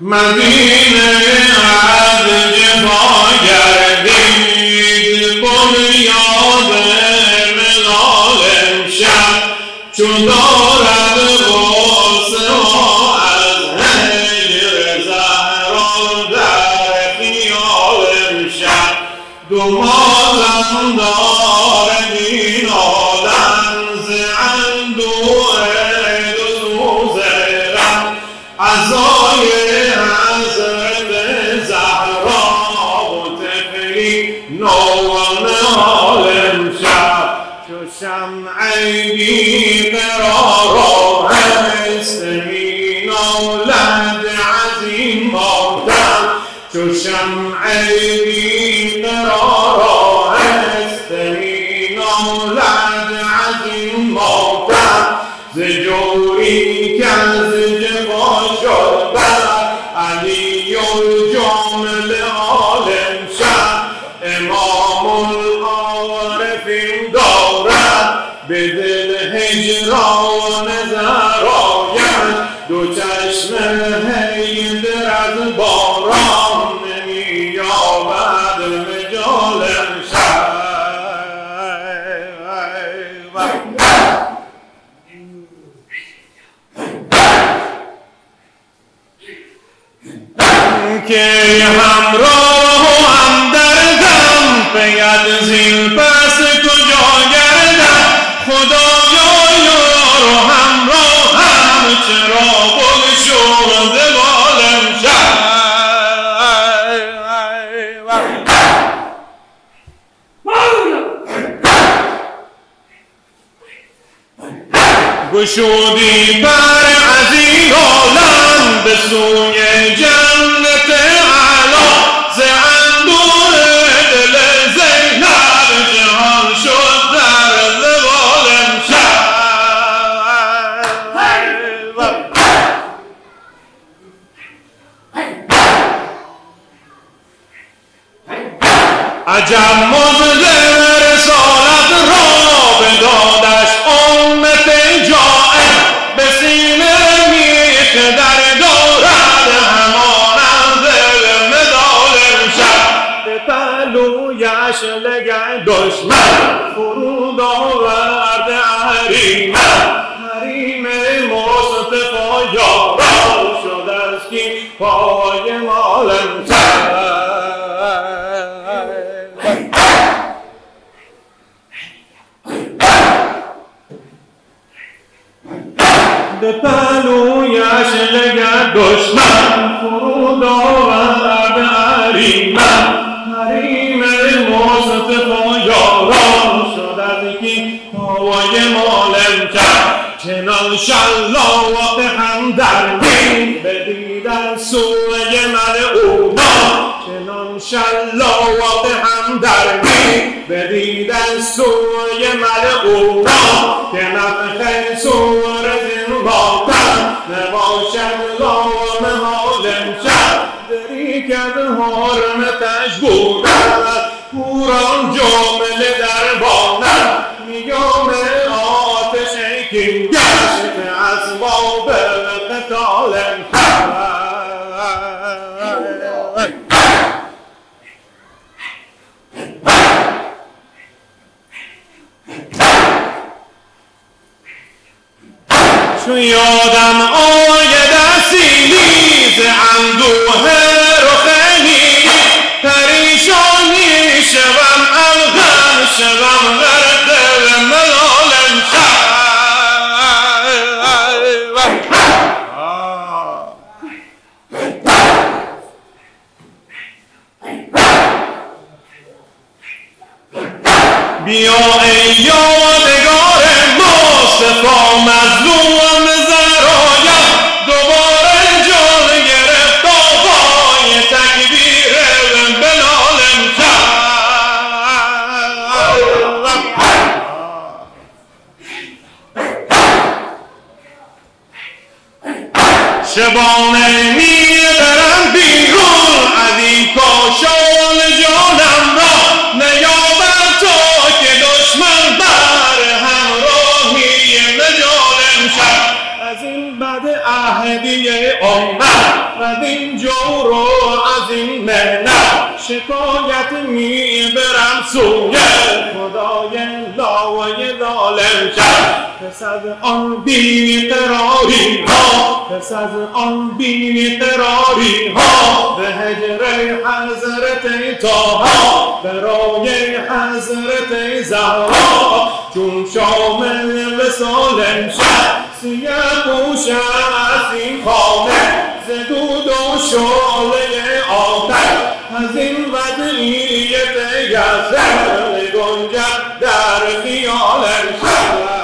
مدینه از جفا گردید بنیاد ملال امشب چون دارد غصه ها از هجر زهرا در خیال امشب دو مازم دارد این عالم ز اندوه دو سوز غم عزای حضرت زهرا و طفلی نوال امشب چو شمع بی قرار هست می نالد از این ماتم چو شمع بی قرار هست می نالد از این ماتم ز جوری که از جفا شد بر علی الجامل آل امشب امام العارفین دارد به دل هجران زهرایش دو چشم حیدر از باران نمی‌یابد مجال امشب که همراه و همدردم پید زین پس کجا گردم خدایا یار و همراهم چرا بگشود بال امشب گشودی پر از این عالم به سوی جنت اعلی ز اندوه دل زینب جهان شد در زوال امشب عجب مزد رسالت را بدادش امت جائر به سینه میخ در دارد همان از دل مدال امشب به پهلویش لگه دشمن فرود آورد حریم مصطفی یاران شد از کی پای مال امشب به پهلویش لگه دشمن فرود آورد حریم مصطفی یاران شد از کی پای مال امشب چنان شلاوات هم در می بدیدن سوی ملعونان چنان شلاوات هم در می بدیدن سوی ملعونان که نفخ سور زین ماتم نباشد لام حال امشب دری که حرمتش بودن پوران جمله در بانم میگم آتش کین گشت اسباب قتال امشب چون یادم آید سیلی ز اندوه رخ نیلی پریشانی شوم الغم شوم غرق ملال امشب بیا ای یادگار مصطفی مظلوم زهرایم دوباره جان گرفت آقای تکبیر بلال امشب شبانه میبرم بیرون از این کاشان جانم را نیابم تا که دشمن بر همراهی مجال امشب از این بد عهدیه آمد و از این جور و از این محنت شکایت میبرم سوی خدای لای ظالم شد. پس از آن بیقراری ها، پس از آن بیقراری ها به هجر حضرت طاها، برای حضرت زهرا چون شامل وصال شد سیه پوش از این خانه ز دود و شعله آتش از این وضعیت گزر گنجد در خیال شد.